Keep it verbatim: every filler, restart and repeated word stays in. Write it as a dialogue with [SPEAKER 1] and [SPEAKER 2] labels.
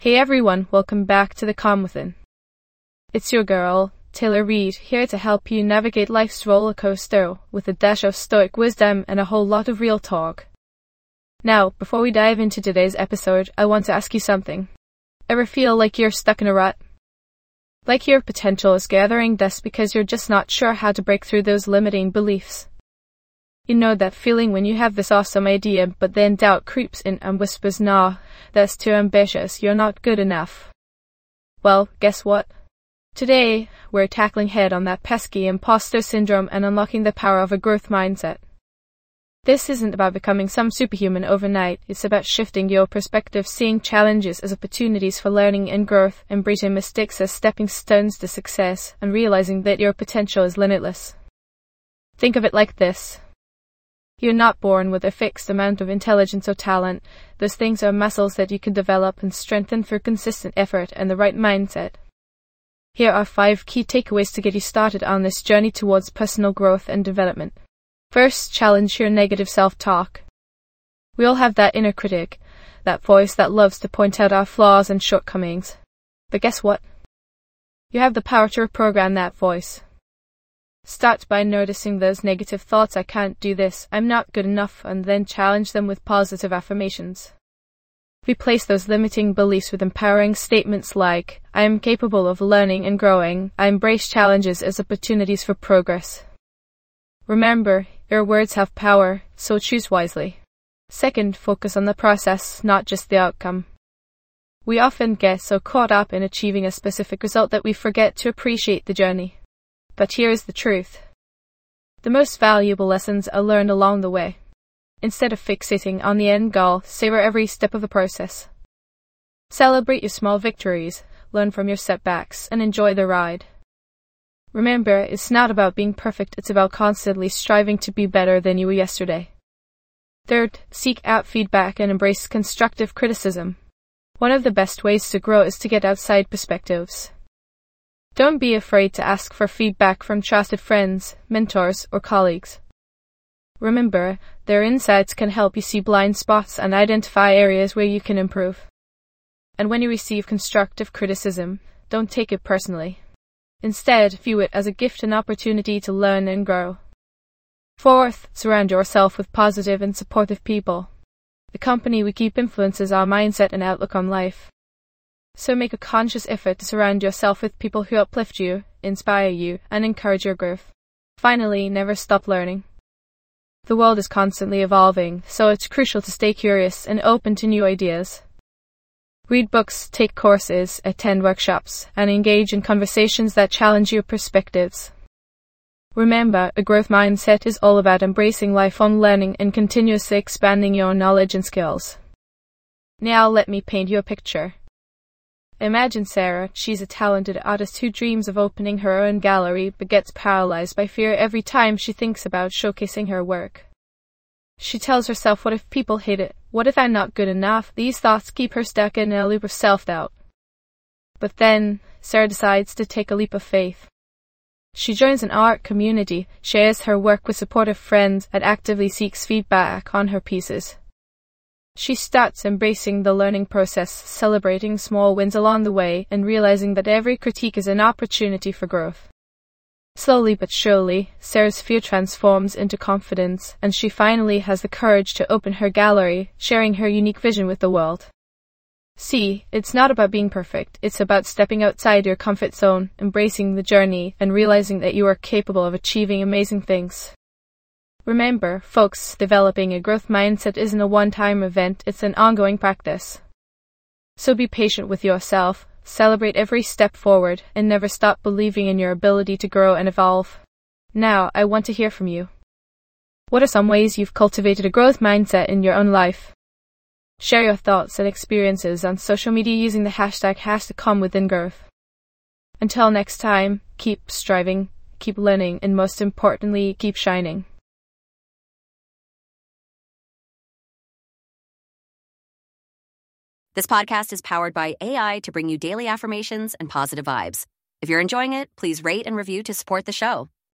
[SPEAKER 1] Hey everyone, welcome back to The Calm Within. It's your girl, Taylor Reid, here to help you navigate life's roller coaster with a dash of stoic wisdom and a whole lot of real talk. Now, before we dive into today's episode, I want to ask you something. Ever feel like you're stuck in a rut? Like your potential is gathering dust because you're just not sure how to break through those limiting beliefs? You know that feeling when you have this awesome idea, but then doubt creeps in and whispers, nah, that's too ambitious, you're not good enough. Well, guess what? Today, we're tackling head on that pesky imposter syndrome and unlocking the power of a growth mindset. This isn't about becoming some superhuman overnight, it's about shifting your perspective, seeing challenges as opportunities for learning and growth, embracing mistakes as stepping stones to success, and realizing that your potential is limitless. Think of it like this. You're not born with a fixed amount of intelligence or talent. Those things are muscles that you can develop and strengthen through consistent effort and the right mindset. Here are five key takeaways to get you started on this journey towards personal growth and development. First, challenge your negative self-talk. We all have that inner critic, that voice that loves to point out our flaws and shortcomings. But guess what? You have the power to reprogram that voice. Start by noticing those negative thoughts, I can't do this, I'm not good enough, and then challenge them with positive affirmations. Replace those limiting beliefs with empowering statements like, I am capable of learning and growing, I embrace challenges as opportunities for progress. Remember, your words have power, so choose wisely. Second, focus on the process, not just the outcome. We often get so caught up in achieving a specific result that we forget to appreciate the journey. But here's the truth. The most valuable lessons are learned along the way. Instead of fixating on the end goal, savor every step of the process. Celebrate your small victories, learn from your setbacks, and enjoy the ride. Remember, it's not about being perfect, it's about constantly striving to be better than you were yesterday. Third, seek out feedback and embrace constructive criticism. One of the best ways to grow is to get outside perspectives. Don't be afraid to ask for feedback from trusted friends, mentors, or colleagues. Remember, their insights can help you see blind spots and identify areas where you can improve. And when you receive constructive criticism, don't take it personally. Instead, view it as a gift and opportunity to learn and grow. Fourth, surround yourself with positive and supportive people. The company we keep influences our mindset and outlook on life. So make a conscious effort to surround yourself with people who uplift you, inspire you, and encourage your growth. Finally, never stop learning. The world is constantly evolving, so it's crucial to stay curious and open to new ideas. Read books, take courses, attend workshops, and engage in conversations that challenge your perspectives. Remember, a growth mindset is all about embracing lifelong learning and continuously expanding your knowledge and skills. Now let me paint you a picture. Imagine Sarah, she's a talented artist who dreams of opening her own gallery but gets paralyzed by fear every time she thinks about showcasing her work. She tells herself, what if people hate it? What if I'm not good enough? These thoughts keep her stuck in a loop of self-doubt. But then, Sarah decides to take a leap of faith. She joins an art community, shares her work with supportive friends, and actively seeks feedback on her pieces. She starts embracing the learning process, celebrating small wins along the way, and realizing that every critique is an opportunity for growth. Slowly but surely, Sarah's fear transforms into confidence, and she finally has the courage to open her gallery, sharing her unique vision with the world. See, it's not about being perfect, it's about stepping outside your comfort zone, embracing the journey, and realizing that you are capable of achieving amazing things. Remember, folks, developing a growth mindset isn't a one-time event, it's an ongoing practice. So be patient with yourself, celebrate every step forward, and never stop believing in your ability to grow and evolve. Now, I want to hear from you. What are some ways you've cultivated a growth mindset in your own life? Share your thoughts and experiences on social media using the hashtag hashtag CalmWithinGrowth. Until next time, keep striving, keep learning, and most importantly, keep shining.
[SPEAKER 2] This podcast is powered by A I to bring you daily affirmations and positive vibes. If you're enjoying it, please rate and review to support the show.